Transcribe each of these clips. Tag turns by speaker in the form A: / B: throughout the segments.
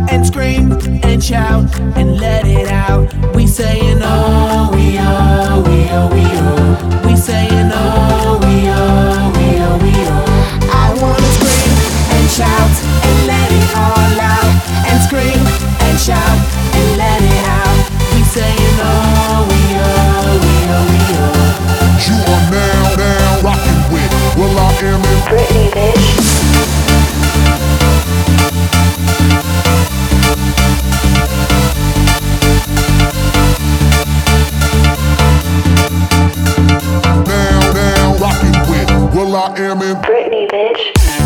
A: and scream and shout and let it out. We saying oh, we oh, we oh, we oh. We saying oh, we oh, we oh, we oh. I wanna scream and shout and let it all out. And scream and shout and let it out. We saying oh, we oh, we oh, we oh.
B: You are now rocking with will.i.am in
C: Britney, bitch.
B: Now rocking with will.i.am in
C: Britney, bitch.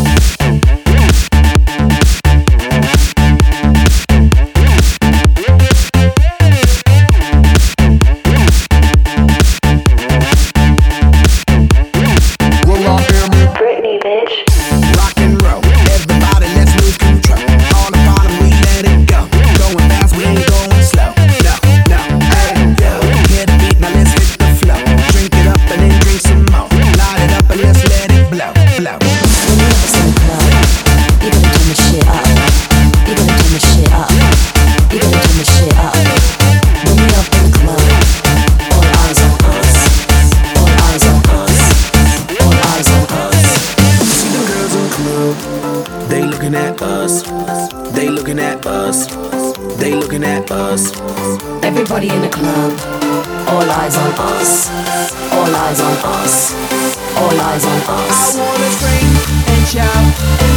C: Britney, bitch.
A: Rock and roll, everybody let's lose control. All the bottom we let it go. Going fast, we ain't going slow. No, hey, yo. Hear the beat, now let's hit the flow. Drink it up and then drink some more. Light it up and let's let it blow.
D: When you ever in the club, you gotta turn the shit up. You gotta turn the shit up. You gotta turn the shit up. When we up in the club, all eyes on us. All eyes on us. All eyes on us.
A: See them girls in the club, they looking at us. They looking at us. They looking at us.
D: Everybody in the club, all eyes on us. All eyes on us. All eyes on us.
A: I wanna scream and shout and